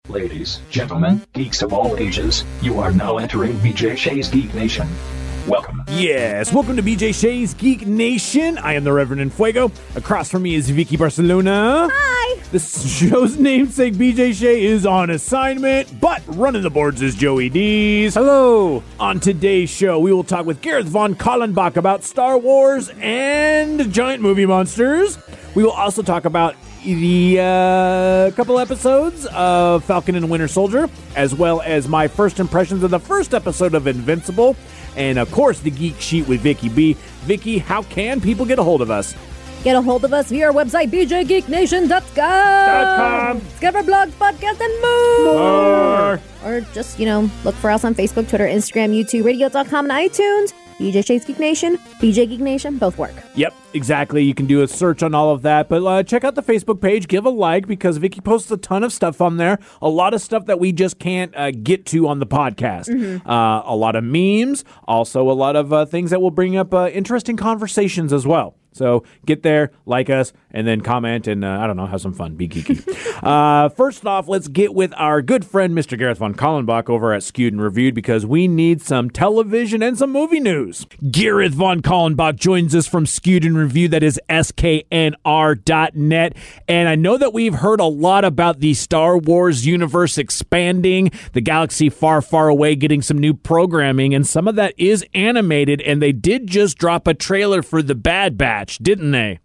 Ladies, gentlemen, geeks of all ages, you are now entering BJ Shea's Geek Nation. Welcome. Yes, welcome to BJ Shea's Geek Nation. I am the Reverend Enfuego. Across from me is Vicky Barcelona. Hi. The show's namesake, BJ Shea, is on assignment, but running the boards is Joey Dees. Hello. On today's show, we will talk with Gareth von Kallenbach about Star Wars and giant movie monsters. We will also talk about the couple episodes of Falcon and Winter Soldier, as well as my first impressions of the first episode of Invincible, and of course the Geek Sheet with Vicky B. Vicky, how can people get a hold of us? Get a hold of us via our website, bjgeeknation.com. Discover blogs, podcasts, and more. Or just, look for us on Facebook, Twitter, Instagram, YouTube, radio.com, and iTunes. BJ Shea's Geek Nation, BJ Geek Nation, both work. Yep, exactly. You can do a search on all of that. But check out the Facebook page. Give a like because Vicky posts a ton of stuff on there. A lot of stuff that we just can't get to on the podcast. Mm-hmm. A lot of memes. Also a lot of things that will bring up interesting conversations as well. So get there, like us, and then comment and, have some fun. Be geeky. First off, let's get with our good friend, Mr. Gareth von Kallenbach over at Skewed and Reviewed because we need some television and some movie news. Gareth von Kallenbach joins us from Skewed and Reviewed. That is sknr.net. And I know that we've heard a lot about the Star Wars universe expanding, the galaxy far, far away getting some new programming, and some of that is animated, and they did just drop a trailer for The Bad Batch, didn't they?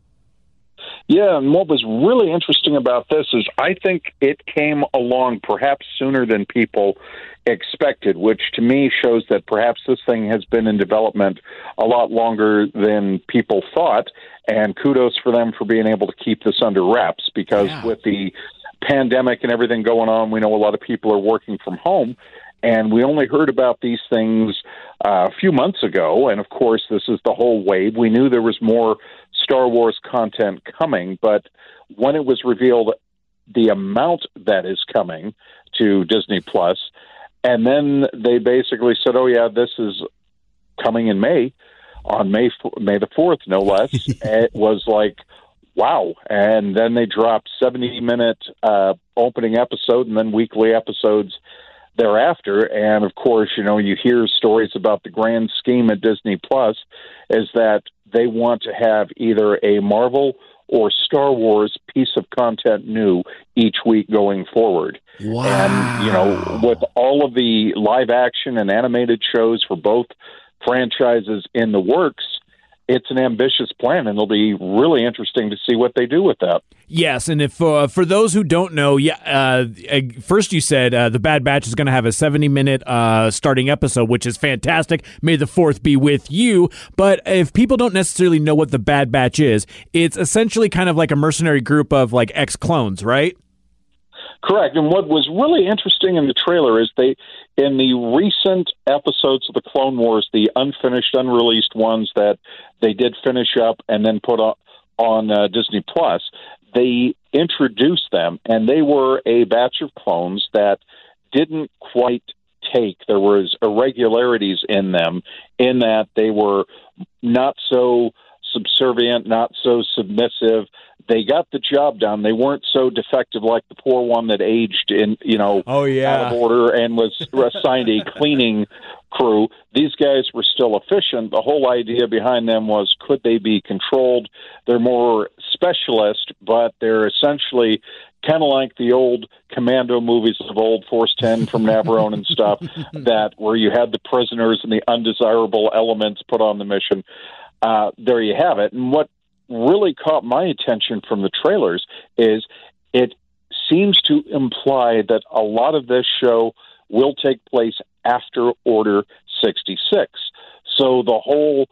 Yeah, and what was really interesting about this is I think it came along perhaps sooner than people expected, which to me shows that perhaps this thing has been in development a lot longer than people thought, and kudos for them for being able to keep this under wraps because with the pandemic and everything going on, we know a lot of people are working from home. And we only heard about these things a few months ago. And, of course, this is the whole wave. We knew there was more Star Wars content coming. But when it was revealed the amount that is coming to Disney Plus, and then they basically said, oh, yeah, this is coming in May, on May the 4th, no less. It was like, wow. And then they dropped 70-minute opening episode and then weekly episodes thereafter. And of course, you hear stories about the grand scheme at Disney Plus is that they want to have either a Marvel or Star Wars piece of content new each week going forward. Wow. And, with all of the live action and animated shows for both franchises in the works, it's an ambitious plan, and it'll be really interesting to see what they do with that. Yes, and if for those who don't know, first you said The Bad Batch is going to have a 70-minute starting episode, which is fantastic. May the 4th be with you. But if people don't necessarily know what The Bad Batch is, it's essentially kind of like a mercenary group of like ex-clones, right? Correct. And what was really interesting in the trailer is in the recent episodes of the Clone Wars, the unfinished, unreleased ones that they did finish up and then put on Disney Plus, they introduced them, and they were a batch of clones that didn't quite take. There was irregularities in them in that they were not so subservient, not so submissive. They got the job done. They weren't so defective like the poor one that aged in, out of order and was assigned a cleaning crew. These guys were still efficient. The whole idea behind them was, could they be controlled? They're more specialist, but they're essentially kind of like the old commando movies of old, Force 10 from Navarone and stuff, that where you had the prisoners and the undesirable elements put on the mission. There you have it. And what really caught my attention from the trailers is it seems to imply that a lot of this show will take place after Order 66. So the whole,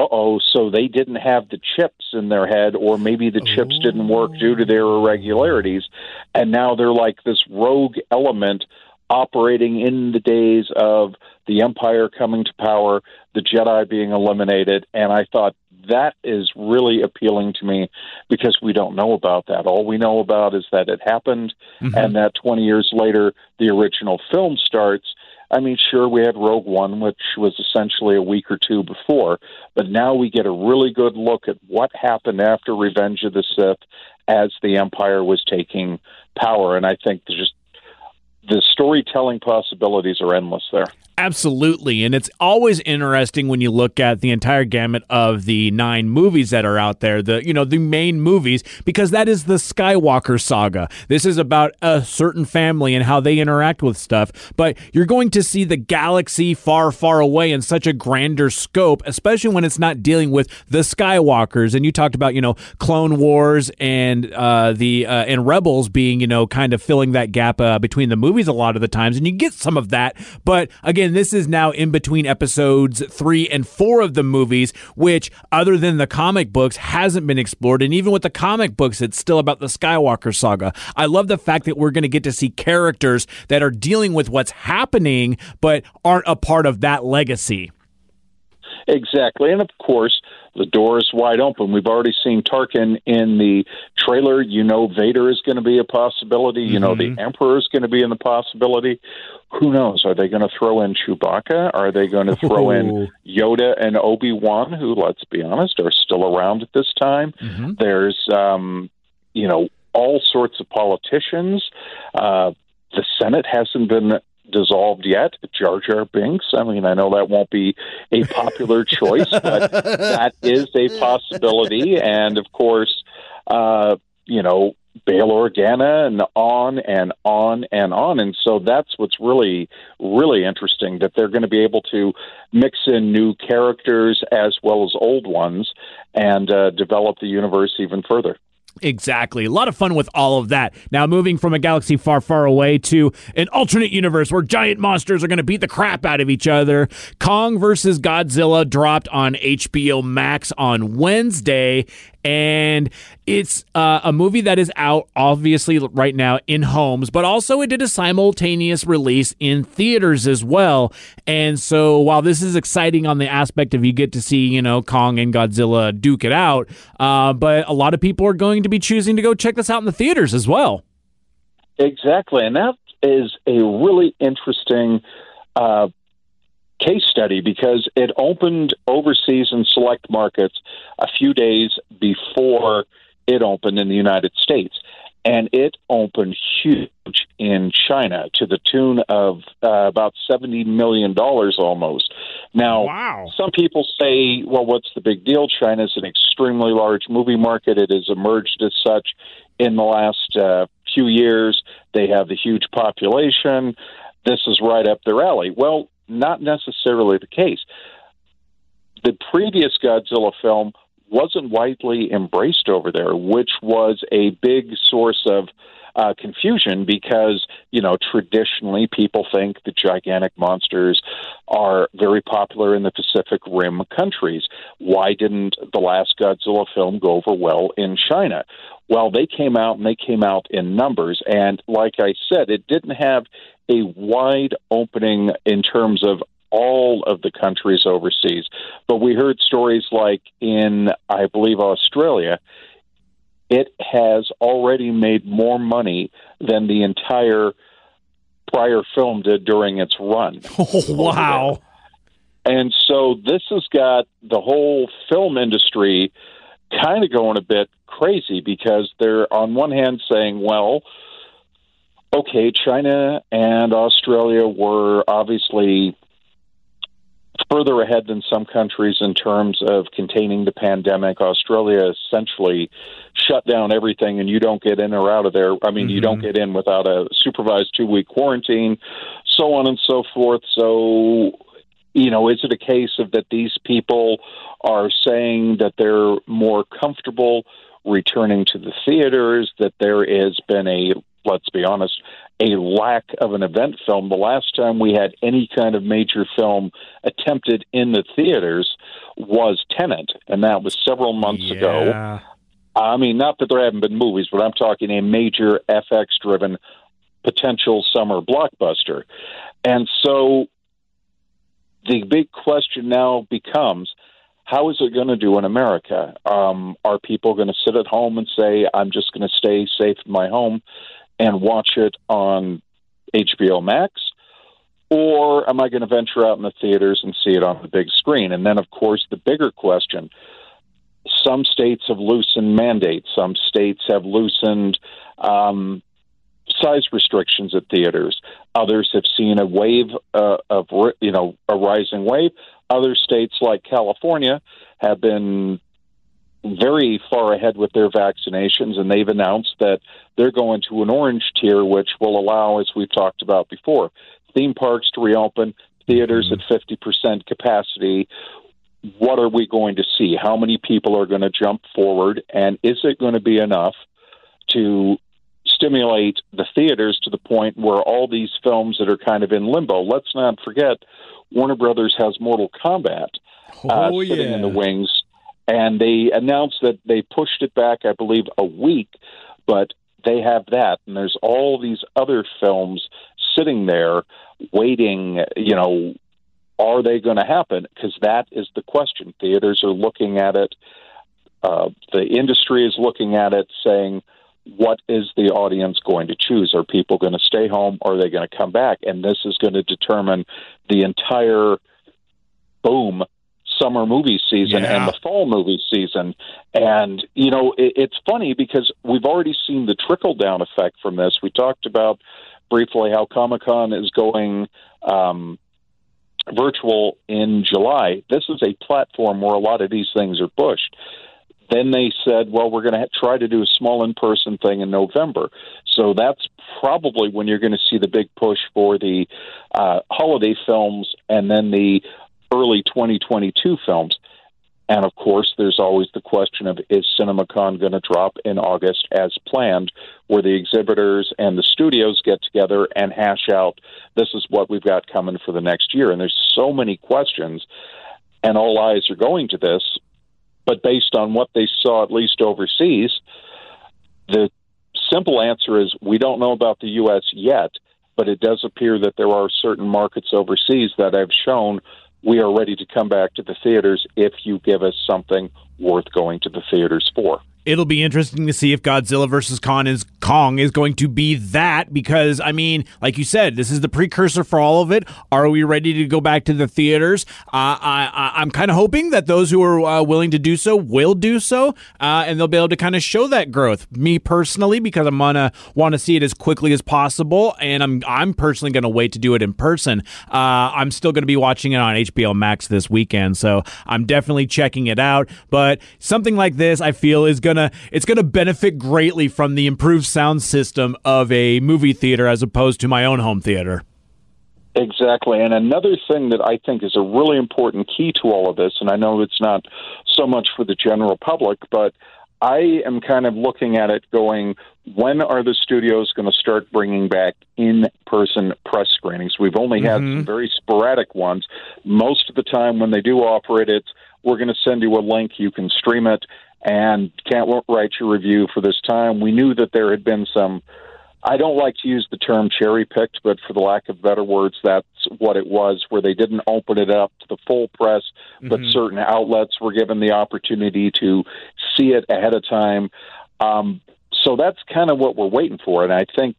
so they didn't have the chips in their head, or maybe the chips didn't work due to their irregularities, and now they're like this rogue element operating in the days of the Empire coming to power, the Jedi being eliminated, and I thought that is really appealing to me because we don't know about that. All we know about is that it happened, and that 20 years later, the original film starts. I mean, sure, we had Rogue One, which was essentially a week or two before, but now we get a really good look at what happened after Revenge of the Sith as the Empire was taking power, and I think just storytelling possibilities are endless there. Absolutely. And it's always interesting when you look at the entire gamut of the 9 movies that are out there, the main movies, because that is the Skywalker saga. This is about a certain family and how they interact with stuff. But you're going to see the galaxy far, far away in such a grander scope, especially when it's not dealing with the Skywalkers. And you talked about, Clone Wars and and Rebels being, kind of filling that gap between the movies a lot of the times. And you get some of that. But again, this is now in between episodes 3 and 4 of the movies, which, other than the comic books, hasn't been explored. And even with the comic books, it's still about the Skywalker saga. I love the fact that we're going to get to see characters that are dealing with what's happening, but aren't a part of that legacy. Exactly. And of course, the door is wide open. We've already seen Tarkin in the trailer. Vader is going to be a possibility. The Emperor is going to be in the possibility. Who knows? Are they going to throw in Chewbacca? Are they going to throw in Yoda and Obi-Wan, who, let's be honest, are still around at this time? Mm-hmm. There's, all sorts of politicians. The Senate hasn't been dissolved yet. Jar Jar Binks. I mean, I know that won't be a popular choice, but that is a possibility. And of course, Bail Organa, and on and on and on. And so that's what's really, really interesting, that they're going to be able to mix in new characters as well as old ones and develop the universe even further. Exactly. A lot of fun with all of that. Now, moving from a galaxy far, far away to an alternate universe where giant monsters are going to beat the crap out of each other. Kong vs. Godzilla dropped on HBO Max on Wednesday, and it's a movie that is out, obviously, right now in homes, but also it did a simultaneous release in theaters as well. And so while this is exciting on the aspect of you get to see, Kong and Godzilla duke it out, but a lot of people are going to be choosing to go check this out in the theaters as well. Exactly. And that is a really interesting case study, because it opened overseas in select markets a few days before it opened in the United States. And it opened huge in China to the tune of about $70 million almost. Now, wow. Some people say, well, what's the big deal? China is an extremely large movie market. It has emerged as such in the last few years. They have the huge population. This is right up their alley. Well, not necessarily the case. The previous Godzilla film wasn't widely embraced over there, which was a big source of confusion, because, traditionally people think the gigantic monsters are very popular in the Pacific Rim countries. Why didn't the last Godzilla film go over well in China? Well, they came out in numbers. And like I said, it didn't have a wide opening in terms of all of the countries overseas. But we heard stories like in, I believe, Australia, it has already made more money than the entire prior film did during its run. Oh, wow. And so this has got the whole film industry kind of going a bit crazy, because they're on one hand saying, well, okay, China and Australia were obviously further ahead than some countries in terms of containing the pandemic. Australia essentially shut down everything, and you don't get in or out of there. I mean, you don't get in without a supervised 2-week quarantine, so on and so forth. So, is it a case of that these people are saying that they're more comfortable returning to the theaters, that there has been let's be honest, a lack of an event film? The last time we had any kind of major film attempted in the theaters was Tenet, and that was several months ago. I mean, not that there haven't been movies, but I'm talking a major FX-driven potential summer blockbuster. And so the big question now becomes, how is it going to do in America? Are people going to sit at home and say, I'm just going to stay safe in my home and watch it on HBO Max? Or am I going to venture out in the theaters and see it on the big screen? And then, of course, the bigger question, some states have loosened mandates. Some states have loosened size restrictions at theaters. Others have seen a wave a rising wave. Other states like California have been very far ahead with their vaccinations, and they've announced that they're going to an orange tier, which will allow, as we've talked about before, theme parks to reopen, theaters at 50% capacity. What are we going to see? How many people are going to jump forward? And is it going to be enough to stimulate the theaters to the point where all these films that are kind of in limbo? Let's not forget, Warner Brothers has Mortal Kombat sitting in the wings. And they announced that they pushed it back, I believe, a week, but they have that. And there's all these other films sitting there waiting, are they going to happen? Because that is the question. Theaters are looking at it. The industry is looking at it, saying, what is the audience going to choose? Are people going to stay home, or are they going to come back? And this is going to determine the entire summer movie season and the fall movie season. And, it's funny because we've already seen the trickle-down effect from this. We talked about briefly how Comic-Con is going virtual in July. This is a platform where a lot of these things are pushed. Then they said, well, we're going to try to do a small in-person thing in November. So that's probably when you're going to see the big push for the holiday films and then the early 2022 films. And of course, there's always the question of, is CinemaCon going to drop in August as planned, where the exhibitors and the studios get together and hash out, this is what we've got coming for the next year. And there's so many questions, and all eyes are going to this. But based on what they saw, at least overseas, the simple answer is we don't know about the U.S. yet, but it does appear that there are certain markets overseas that have shown we are ready to come back to the theaters if you give us something worth going to the theaters for. It'll be interesting to see if Godzilla vs. Kong is going to be that, because, like you said, this is the precursor for all of it. Are we ready to go back to the theaters? I'm kind of hoping that those who are willing to do so will do so, and they'll be able to kind of show that growth. Me personally, because I'm going to want to see it as quickly as possible, and I'm personally going to wait to do it in person. I'm still going to be watching it on HBO Max this weekend, so I'm definitely checking it out. But something like this, I feel, is it's gonna benefit greatly from the improved sound system of a movie theater as opposed to my own home theater. Exactly. And another thing that I think is a really important key to all of this, and I know it's not so much for the general public, but I am kind of looking at it going, when are the studios going to start bringing back in-person press screenings? We've only had some very sporadic ones. Most of the time when they do offer it, it's, we're going to send you a link, you can stream it, and can't write your review for this time. We knew that there had been some, I don't like to use the term cherry-picked, but for the lack of better words, that's what it was, where they didn't open it up to the full press, but certain outlets were given the opportunity to see it ahead of time. So that's kind of what we're waiting for. And I think,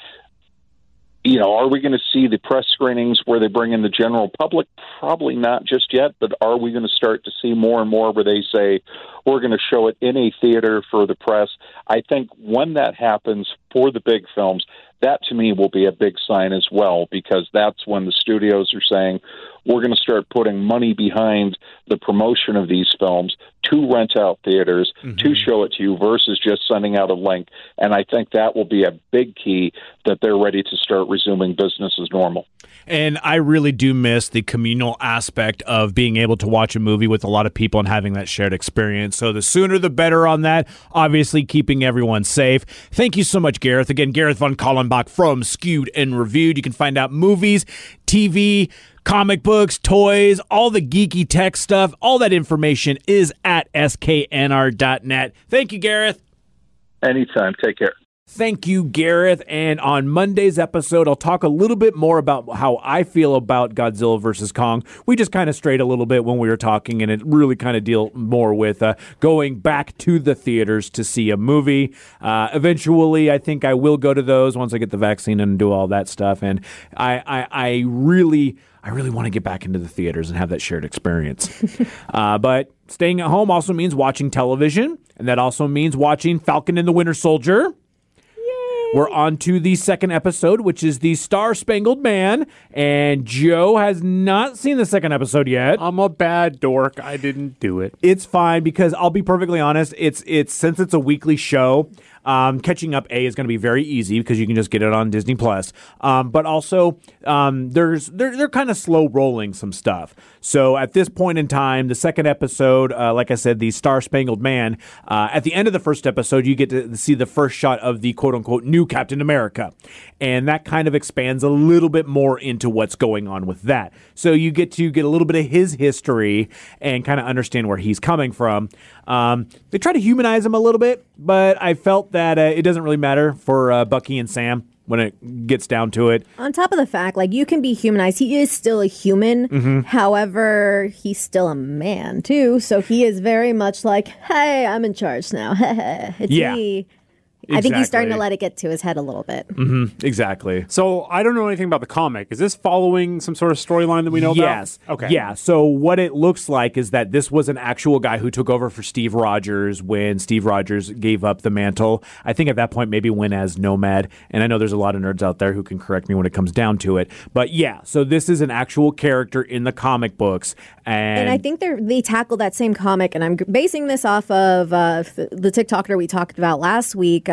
are we going to see the press screenings where they bring in the general public? Probably not just yet, but are we going to start to see more and more where they say, we're going to show it in a theater for the press? I think when that happens for the big films, that to me will be a big sign as well, because that's when the studios are saying, we're going to start putting money behind the promotion of these films to rent out theaters, to show it to you, versus just sending out a link. And I think that will be a big key that they're ready to start resuming business as normal. And I really do miss the communal aspect of being able to watch a movie with a lot of people and having that shared experience. So the sooner the better on that, obviously keeping everyone safe. Thank you so much, Gareth. Again, Gareth von Kallenbach from Skewed and Reviewed. You can find out movies, TV, comic books, toys, all the geeky tech stuff. All that information is at sknr.net. Thank you, Gareth. Anytime. Take care. Thank you, Gareth. And on Monday's episode, I'll talk a little bit more about how I feel about Godzilla vs. Kong. We just kind of strayed a little bit when we were talking, and it really kind of deal more with going back to the theaters to see a movie. Eventually, I think I will go to those once I get the vaccine and do all that stuff. And I really want to get back into the theaters and have that shared experience. But staying at home also means watching television, and that also means watching Falcon and the Winter Soldier. We're on to the second episode, which is the Star-Spangled Man. And Joe has not seen the second episode yet. I'm a bad dork. I didn't do it. It's fine because I'll be perfectly honest. It's since it's a weekly show. Catching up is going to be very easy because you can just get it on Disney Plus. But also, they're kind of slow rolling some stuff. So at this point in time, the second episode, like I said, the Star-Spangled Man. At the end of the first episode, you get to see the first shot of the quote unquote new Captain America, and that kind of expands a little bit more into what's going on with that. So you get a little bit of his history and kind of understand where he's coming from. They try to humanize him a little bit, but I felt that it doesn't really matter for Bucky and Sam when it gets down to it. On top of the fact, like, you can be humanized. He is still a human. Mm-hmm. However, he's still a man, too. So he is very much like, hey, I'm in charge now. It's me. I think he's starting to let it get to his head a little bit. Mm-hmm. Exactly. So I don't know anything about the comic. Is this following some sort of storyline that we know Yes. about? Okay. Yeah. So what it looks like is that this was an actual guy who took over for Steve Rogers when Steve Rogers gave up the mantle. I think at that point maybe went as Nomad. And I know there's a lot of nerds out there who can correct me when it comes down to it. But yeah, so this is an actual character in the comic books. And I think they tackle that same comic, and I'm basing this off of the TikToker we talked about last week,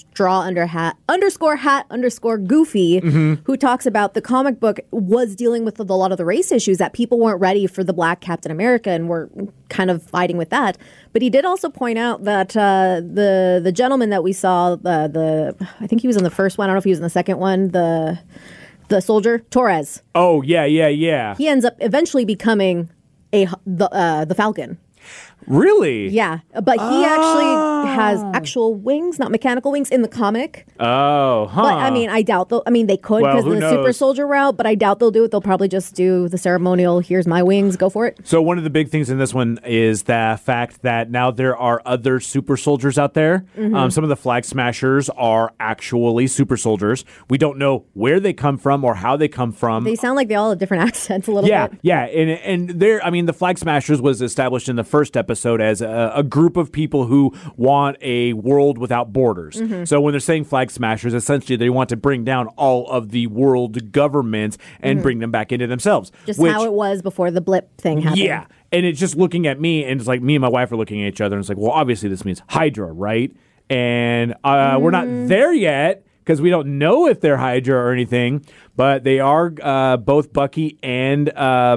straw_hat_goofy, who talks about the comic book was dealing with a lot of the race issues, that people weren't ready for the black Captain America and were kind of fighting with that. But he did also point out that the gentleman that we saw, I think he was in the first one, I don't know if he was in the second one, the soldier, Torres. Oh, yeah. He ends up eventually becoming the Falcon. Really? Yeah, but he actually has actual wings, not mechanical wings, in the comic. Oh, huh. But I mean, I doubt they could Well, because who of the knows? super soldier route, but I doubt they'll do it. They'll probably just do the ceremonial, here's my wings, go for it. So one of the big things in this one is the fact that now there are other super soldiers out there. Some of the Flag Smashers are actually super soldiers. We don't know where they come from or how they come from. They sound like they all have different accents a little bit. Yeah, and the Flag Smashers was established in the first episode as a group of people who want a world without borders. So when they're saying Flag Smashers, essentially they want to bring down all of the world governments and bring them back into themselves. Just how it was before the blip thing happened. Yeah, and it's just looking at me, and it's like me and my wife are looking at each other, and it's like, well, obviously this means Hydra, right? And we're not there yet, because we don't know if they're Hydra or anything, but they are both Bucky and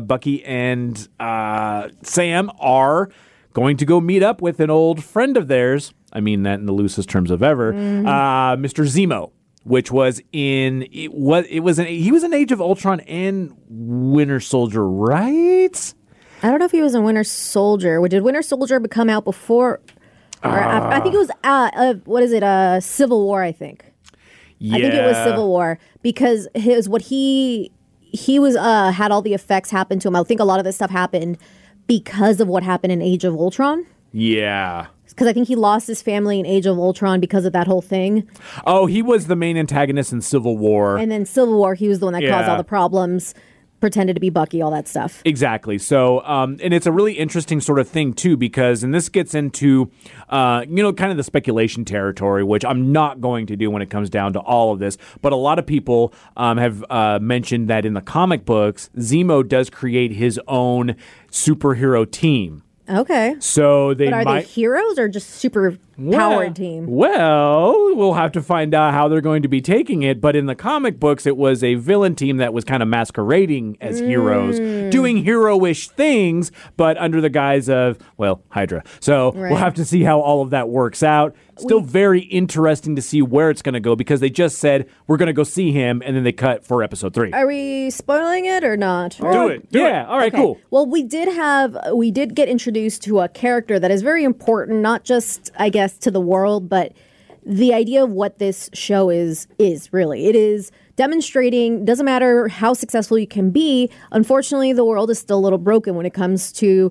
Sam are going to go meet up with an old friend of theirs. I mean that in the loosest terms of ever, Mr. Zemo, which was he was in Age of Ultron and Winter Soldier, right? I don't know if he was in Winter Soldier. Did Winter Soldier come out before or after? I think it was Civil War, I think. Yeah. I think it was Civil War, because he was had all the effects happen to him. I think a lot of this stuff happened because of what happened in Age of Ultron. Yeah. Because I think he lost his family in Age of Ultron because of that whole thing. Oh, he was the main antagonist in Civil War. And then Civil War, he was the one that caused all the problems, pretended to be Bucky, all that stuff. Exactly. So, and it's a really interesting sort of thing, too, because, and this gets into, kind of the speculation territory, which I'm not going to do when it comes down to all of this. But a lot of people have mentioned that in the comic books, Zemo does create his own superhero team. Okay. So But are they heroes or just super powered team? Well, we'll have to find out how they're going to be taking it. But in the comic books, it was a villain team that was kind of masquerading as heroes, doing hero-ish things, but under the guise of, Hydra. So we'll have to see how all of that works out. Still very interesting to see where it's going to go, because they just said, we're going to go see him, and then they cut for episode 3. Are we spoiling it or not? Do it. All right, cool. Well, we did get introduced to a character that is very important, not just, I guess, to the world, but the idea of what this show is really. It is demonstrating, doesn't matter how successful you can be, unfortunately, the world is still a little broken when it comes to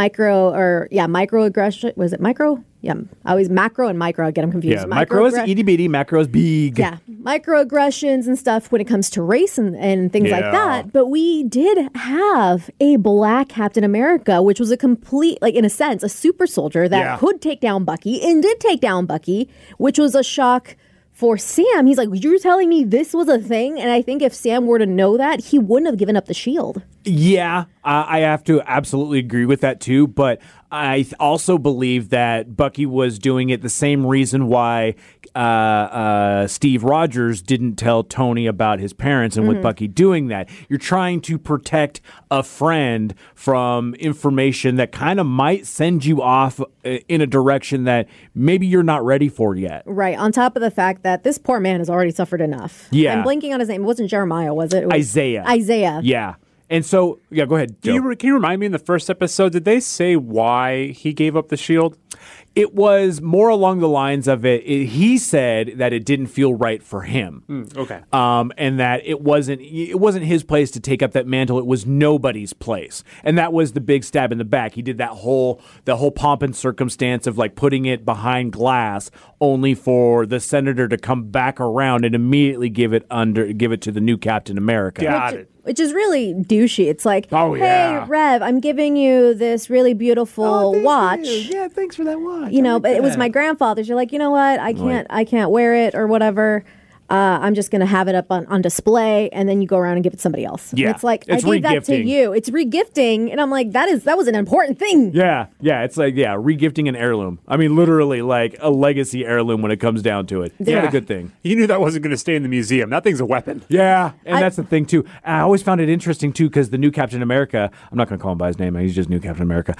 microaggression. Was it micro? Yeah, I always macro and micro. I get them confused. Yeah, micro is itty bitty, macro is big. Yeah, microaggressions and stuff when it comes to race and things like that. But we did have a black Captain America, which was a complete, in a sense, a super soldier that could take down Bucky and did take down Bucky, which was a shock for Sam, he's like, you're telling me this was a thing? And I think if Sam were to know that, he wouldn't have given up the shield. Yeah, I have to absolutely agree with that too. But I also believe that Bucky was doing it the same reason why Steve Rogers didn't tell Tony about his parents, and with Bucky doing that, you're trying to protect a friend from information that kind of might send you off in a direction that maybe you're not ready for yet. Right. On top of the fact that this poor man has already suffered enough. Yeah. I'm blanking on his name. It wasn't Jeremiah, was it? It was Isaiah. Isaiah. Yeah. And so, yeah, go ahead, Joe. Can you remind me in the first episode, did they say why he gave up the shield? It was more along the lines of he said that it didn't feel right for him. Okay. And that it wasn't his place to take up that mantle. It was nobody's place. And that was the big stab in the back. He did the whole pomp and circumstance of like putting it behind glass only for the senator to come back around and immediately give it to the new Captain America. Got it. Which is really douchey. It's like, Oh, hey, yeah. Rev, I'm giving you this really beautiful watch. Yeah, thanks for that watch. You know, but it was my grandfather's. You're like, you know what? I can't wear it or whatever. I'm just going to have it up on display, and then you go around and give it to somebody else. Yeah. And it's like, It's I gave that to regifting. you. It's regifting. And I'm like, that was an important thing. Yeah, it's like, regifting an heirloom. I mean, literally, like a legacy heirloom when it comes down to it. It's not a good thing. You knew that wasn't going to stay in the museum. That thing's a weapon. Yeah, and that's the thing, too. I always found it interesting, too, because the new Captain America, I'm not going to call him by his name, he's just new Captain America.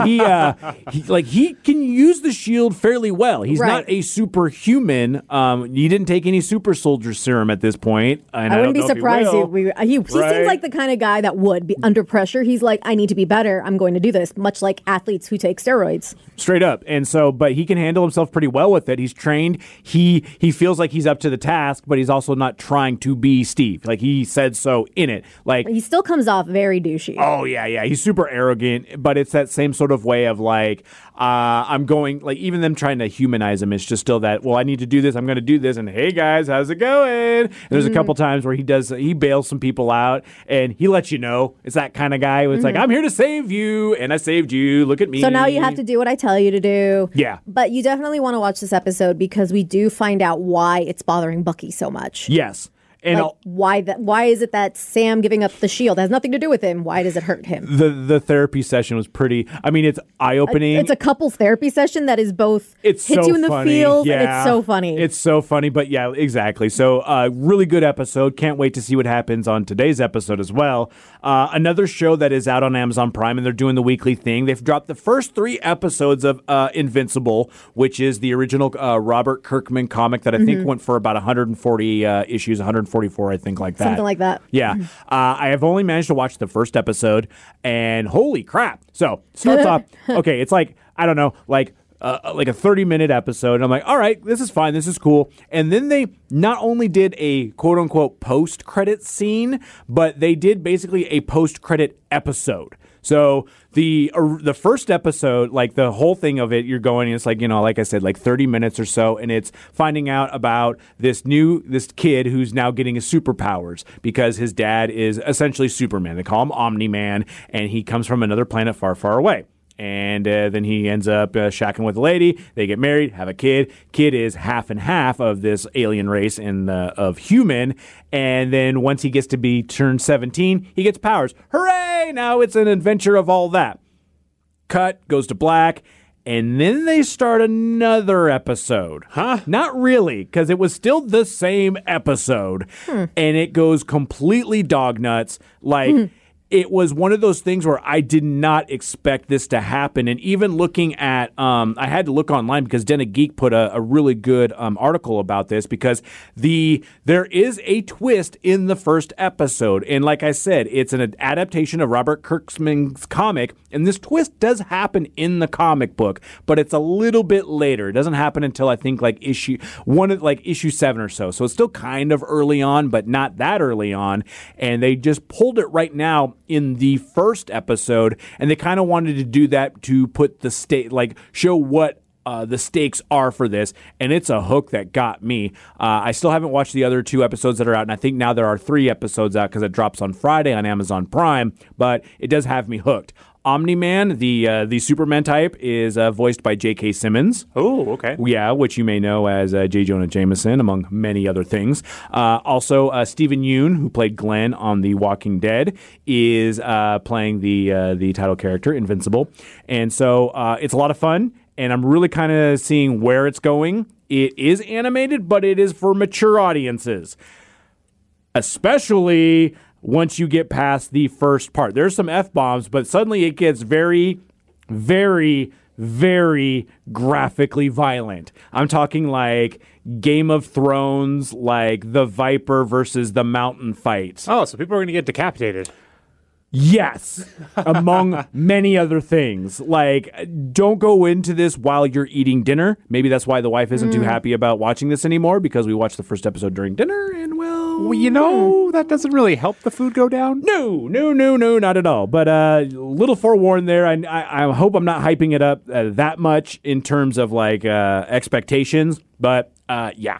He can use the shield fairly well. He's Right. not a superhuman. He didn't take any super soldier serum at this point. And I wouldn't be don't know if he surprised will. if he seems Right. like the kind of guy that would be under pressure. He's like, I need to be better. I'm going to do this, much like athletes who take steroids. Straight up. And so, but he can handle himself pretty well with it. He's trained. He feels like he's up to the task, but he's also not trying to be Steve. Like he said so in it. Like, He still comes off very douchey. oh yeah. He's super arrogant, but it's that same sort of way of like, I'm going, like even them trying to humanize him, it's just still that, well, I need to do this. I'm going to do this. And hey guys, how's it going? And there's a couple times where he bails some people out and he lets you know. It's that kind of guy who it's like, I'm here to save you. And I saved you. Look at me. So now you have to do what I tell you to do. Yeah. But you definitely want to watch this episode because we do find out why it's bothering Bucky so much. Yes. And Like, why is it that Sam giving up the shield has nothing to do with him? Why does it hurt him? the therapy session was pretty, I mean, it's eye-opening. It's a couples therapy session that is both It's hits so you in the funny. feels, and Yeah. it's so funny. It's so funny, but yeah, exactly. So, really good episode. Can't wait to see what happens on today's episode as well. Another show that is out on Amazon Prime, and they're doing the weekly thing. They've dropped the first 3 episodes of Invincible, which is the original Robert Kirkman comic that I think went for about 140 issues, 144, I think, like that. Something like that. Yeah. I have only managed to watch the first episode, and holy crap. So, starts off, okay, it's like, I don't know, like a 30-minute episode. And I'm like, all right, this is fine. This is cool. And then they not only did a quote-unquote post-credit scene, but they did basically a post-credit episode. So the first episode, like the whole thing of it, you're going, and it's like, you know, like I said, like 30 minutes or so, and it's finding out about this kid who's now getting his superpowers because his dad is essentially Superman. They call him Omni-Man, and he comes from another planet far, far away. And then he ends up shacking with a lady. They get married, have a kid. Kid is half and half of this alien race and of human. And then once he gets to turned 17, he gets powers. Hooray! Now it's an adventure of all that. Cut, goes to black. And then they start another episode. Huh? Not really, because it was still the same episode. And it goes completely dog nuts. Like... It was one of those things where I did not expect this to happen. And even looking at, I had to look online because Den of Geek put a really good article about this because there is a twist in the first episode. And like I said, it's an adaptation of Robert Kirkman's comic. And this twist does happen in the comic book, but it's a little bit later. It doesn't happen until I think like issue 7 or so. So it's still kind of early on, but not that early on. And they just pulled it right now in the first episode, and they kind of wanted to do that to put the state, like show what the stakes are for this, and it's a hook that got me. I still haven't watched the other 2 episodes that are out, and I think now there are 3 episodes out because it drops on Friday on Amazon Prime, but it does have me hooked. Omni-Man, the Superman type, is voiced by J.K. Simmons. Oh, okay. Yeah, which you may know as J. Jonah Jameson, among many other things. Also, Stephen Yeun, who played Glenn on The Walking Dead, is playing the title character, Invincible. And so it's a lot of fun, and I'm really kind of seeing where it's going. It is animated, but it is for mature audiences, especially once you get past the first part. There's some F-bombs, but suddenly it gets very, very, very graphically violent. I'm talking like Game of Thrones, like the Viper versus the Mountain fights. Oh, so people are going to get decapitated. Yes, among many other things. Like, don't go into this while you're eating dinner. Maybe that's why the wife isn't too happy about watching this anymore, because we watched the first episode during dinner, and Well, you know, that doesn't really help the food go down. No, not at all. But little forewarned there. I hope I'm not hyping it up that much in terms of like expectations. But yeah.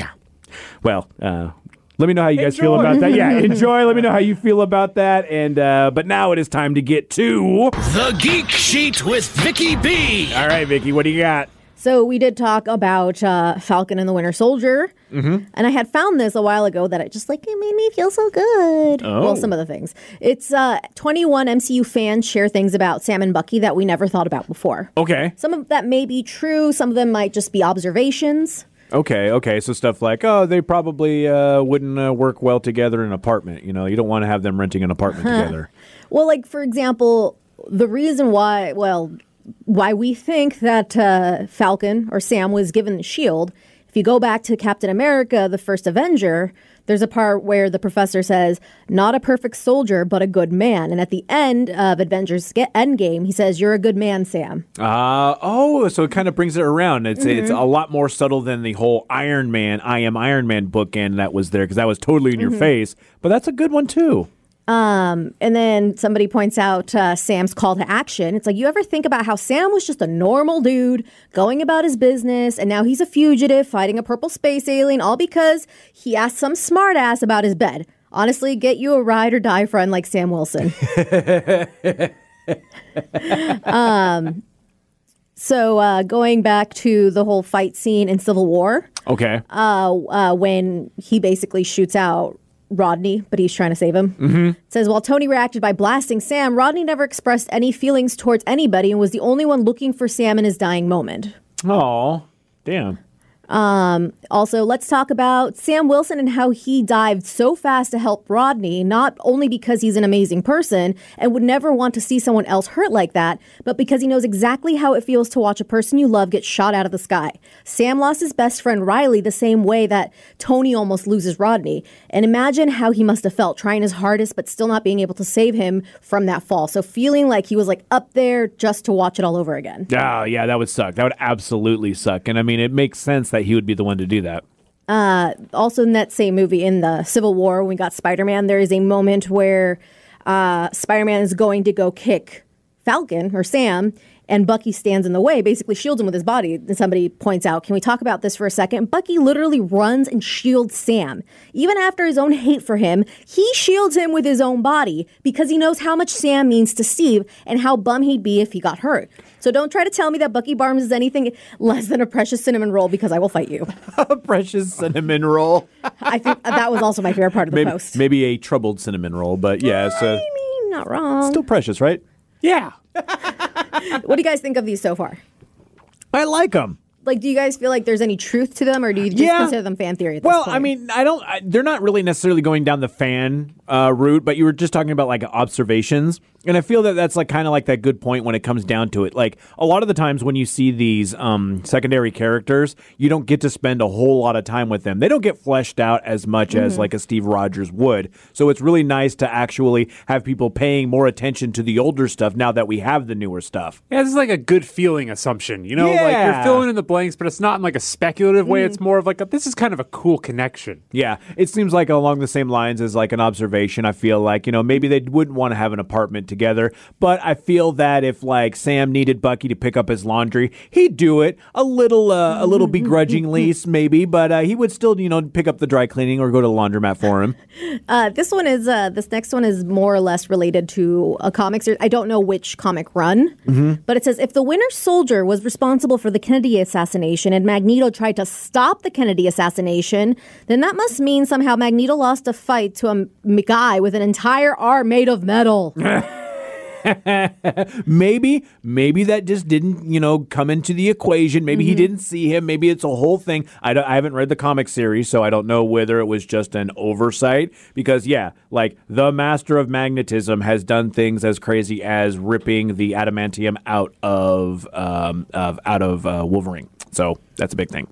Well, let me know how you guys feel about that. Yeah, enjoy. Let me know how you feel about that. And but now it is time to get to The Geek Sheet with Vicky B. All right, Vicky, what do you got? So we did talk about Falcon and the Winter Soldier, and I had found this a while ago that it made me feel so good. Oh. Well, some of the things. It's 21 MCU fans share things about Sam and Bucky that we never thought about before. Okay. Some of that may be true. Some of them might just be observations. Okay. So stuff like, they probably wouldn't work well together in an apartment. You know, you don't want to have them renting an apartment together. Well, like, for example, the reason why we think that Falcon or Sam was given the shield, if you go back to Captain America, the first Avenger, there's a part where the professor says, not a perfect soldier, but a good man. And at the end of Avengers Endgame, he says, you're a good man, Sam. So it kind of brings it around. It's a lot more subtle than the whole Iron Man, I am Iron Man bookend that was there, because that was totally in your face. But that's a good one, too. And then somebody points out Sam's call to action. It's like, you ever think about how Sam was just a normal dude going about his business, and now he's a fugitive fighting a purple space alien, all because he asked some smartass about his bed. Honestly, get you a ride or die friend like Sam Wilson. So going back to the whole fight scene in Civil War. Okay. When he basically shoots out Rodney, but he's trying to save him. It says, while Tony reacted by blasting Sam, Rodney never expressed any feelings towards anybody and was the only one looking for Sam in his dying moment. Oh, damn. Also, let's talk about Sam Wilson and how he dived so fast to help Rodney, not only because he's an amazing person and would never want to see someone else hurt like that, but because he knows exactly how it feels to watch a person you love get shot out of the sky. Sam lost his best friend Riley the same way that Tony almost loses Rodney. And imagine how he must have felt trying his hardest but still not being able to save him from that fall. So feeling like he was like up there just to watch it all over again. Oh, yeah, that would suck. That would absolutely suck. And I mean, it makes sense that he would be the one to do that. Also in that same movie, in the Civil War, when we got Spider-Man, there is a moment where Spider-Man is going to go kick Falcon or Sam, and Bucky stands in the way, basically shields him with his body. And somebody points out, can we talk about this for a second? Bucky literally runs and shields Sam. Even after his own hate for him, he shields him with his own body because he knows how much Sam means to Steve and how bummed he'd be if he got hurt. So don't try to tell me that Bucky Barnes is anything less than a precious cinnamon roll, because I will fight you. A precious cinnamon roll. I think that was also my favorite part of the post. Maybe a troubled cinnamon roll, but yeah. So I mean, not wrong. still precious, right? Yeah. What do you guys think of these so far? I like them. Like, do you guys feel like there's any truth to them, or do you just consider them fan theory at this point? I mean, they're not really necessarily going down the fan route, but you were just talking about like observations. And I feel that that's like kind of like that good point when it comes down to it. Like a lot of the times when you see these secondary characters, you don't get to spend a whole lot of time with them. They don't get fleshed out as much as like a Steve Rogers would. So it's really nice to actually have people paying more attention to the older stuff now that we have the newer stuff. Yeah, this is like a good feeling assumption. You know, like Yeah. you're filling in the blank siblings, but it's not in like a speculative way. It's more of like, this is kind of a cool connection. Yeah, it seems like along the same lines as like an observation. I feel like, maybe they wouldn't want to have an apartment together, but I feel that if like Sam needed Bucky to pick up his laundry, he'd do it a little begrudgingly maybe, but he would still, pick up the dry cleaning or go to the laundromat for him. This next one is more or less related to a comic series. I don't know which comic run, but it says, if the Winter Soldier was responsible for the Kennedy assassination and Magneto tried to stop the Kennedy assassination, then that must mean somehow Magneto lost a fight to a guy with an entire arm made of metal. Maybe that just didn't, come into the equation. Maybe he didn't see him. Maybe it's a whole thing. I haven't read the comic series, so I don't know whether it was just an oversight. Because like the Master of Magnetism has done things as crazy as ripping the adamantium out of Wolverine. So that's a big thing.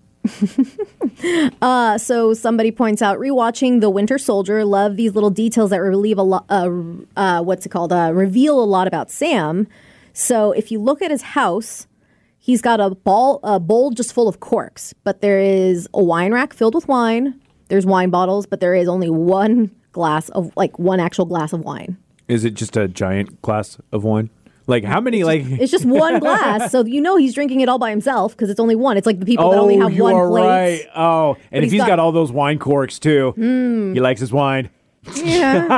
So somebody points out, rewatching The Winter Soldier, love these little details that reveal a lot about Sam. So if you look at his house, he's got a bowl just full of corks, but there is a wine rack filled with wine. There's wine bottles, but there is only one actual glass of wine. Is it just a giant glass of wine? Like, how many, It's just one glass, so he's drinking it all by himself because it's only one. It's like the people that only have one plate. Right. Oh, and if he's got all those wine corks, too. He likes his wine. Yeah.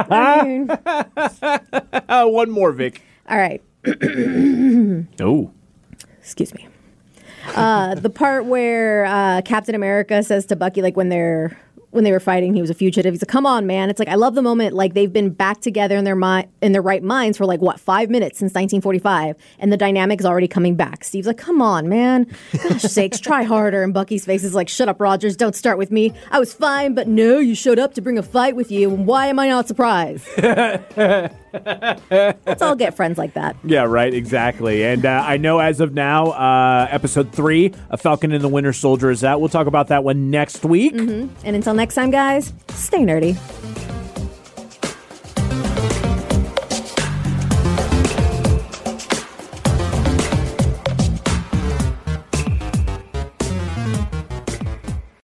One more, Vic. All right. Oh. Excuse me. The part where Captain America says to Bucky, like, when they were fighting, he was a fugitive. He's like, "Come on, man!" It's like, I love the moment. Like, they've been back together in their right minds for 5 minutes since 1945, and the dynamic's already coming back. Steve's like, "Come on, man! Gosh sakes, try harder." And Bucky's face is like, "Shut up, Rogers! Don't start with me. I was fine, but no, you showed up to bring a fight with you. And why am I not surprised?" Let's all get friends like that. Yeah, right. Exactly. And I know as of now, episode 3, A Falcon and the Winter Soldier is out. We'll talk about that one next week. And until next time, guys, stay nerdy.